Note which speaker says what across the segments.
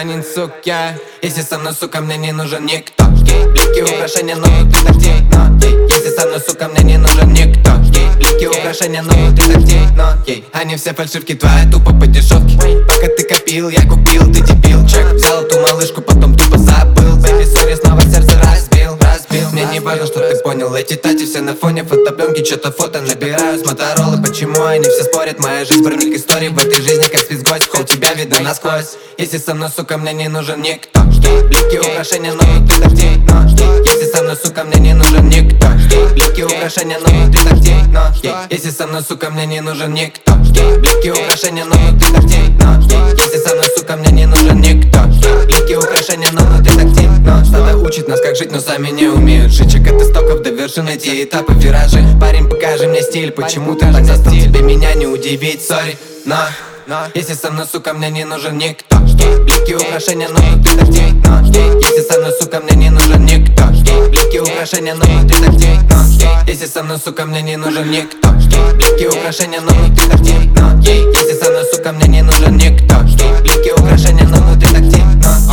Speaker 1: станет, сука. Если со мной, сука, мне не нужен никто. Блики, украшения, но ты дождей. Если со мной, сука, мне не нужен никто. Блики, украшения, но ты дождей. Они все фальшивки, твоя тупо по дешевке. Пока ты копил, я купил, ты дебил. Чек, взял эту малышку, потом тупо забыл. Baby, sorry, снова сердце разбил. Мне не важно, что ты понял. Эти тати все на фоне фотопленки, что-то фото набираю с Моторолы. Почему они все спорят? Моя жизнь сборник историй. В этой жизни как спецгость, холл тебя видно насквозь. Если со мной, сука, мне не нужен никто. Блики, украшения, но ты дождей. Если со мной, сука, мне не нужен никто. Блики, украшения, но ты дождей. Если со мной, сука, мне не нужен никто. Блики, украшения, но ты дождей. Если со мной, сука, мне не нужен никто. Блики, украшения, но ты дождей. Что-то учит нас, как жить, но сами не умеют жить. Чек от истоков до вершин, эти этапы, виражи. Парень, покажи мне стиль, почему ты так застыл? Тебе меня не удивить, сори, но если со мной, сука, мне не нужен никто. Блики, украшения, но ты дождей. Если со мной, сука, мне не нужен никто. Блики, украшения, но ты дождей. Если со мной, сука, мне не нужен никто. Блики, украшения, но ты дождей. Если со мной, сука, мне не нужен никто. Блики, украшения, но ты дождей.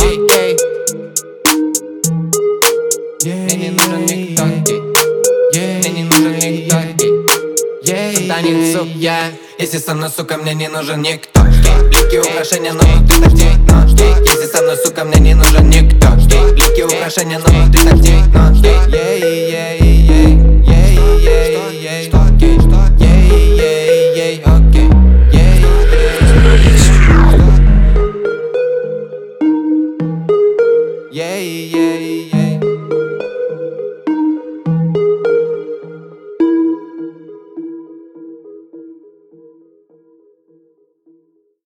Speaker 1: Мне не нужен никто. Мне не нужен никто. Станет, сука. Если со мной, сука, мне не нужен никто. Блики, украшения, но ты дождей. Если со мной, сука, мне не нужен никто. Блики, украшения, но ты дождей. Yeah, yeah.